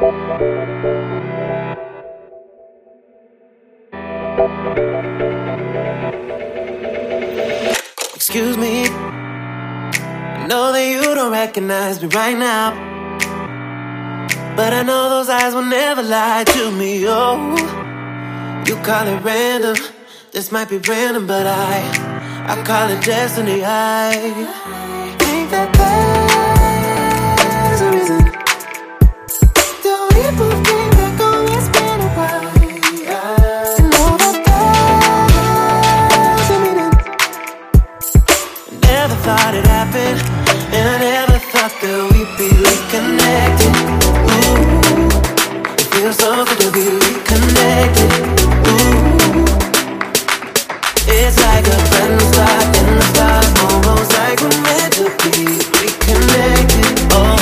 Excuse me, I know that you don't recognize me right now, but I know those eyes will never lie to me. Oh, you call it random, this might be random, but I call it destiny. I think that there's a reason that we both came back on. It's been a while. I know that there's a meaning. Never thought it happened, and I never thought that we'd be reconnected. Ooh, it feels so good to be reconnected. Ooh, it's like a brand new start in the stars, almost like we're meant to be reconnected. Oh.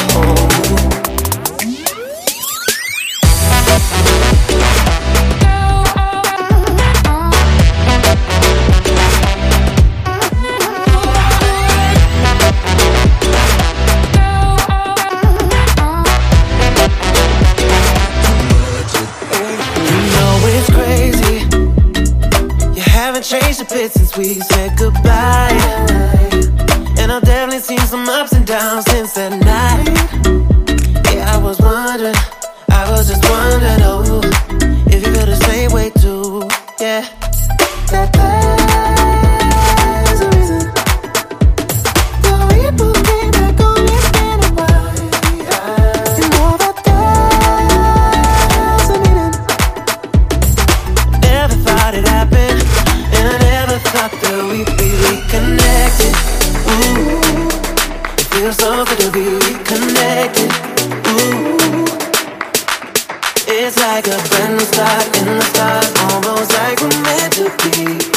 Changed a bit since we said goodbye, and I've definitely seen some ups and downs since that night. Yeah, I was just wondering, oh, if you feel the same way too. Yeah, that there's a reason that we both came back on. It's been a while. You know that there's a meaning. Never thought it happened, and I never thought that we'd be reconnected. Ooh, it feels so good to be reconnected. Ooh, it's like a brand new start in the stars, almost like we're meant to be.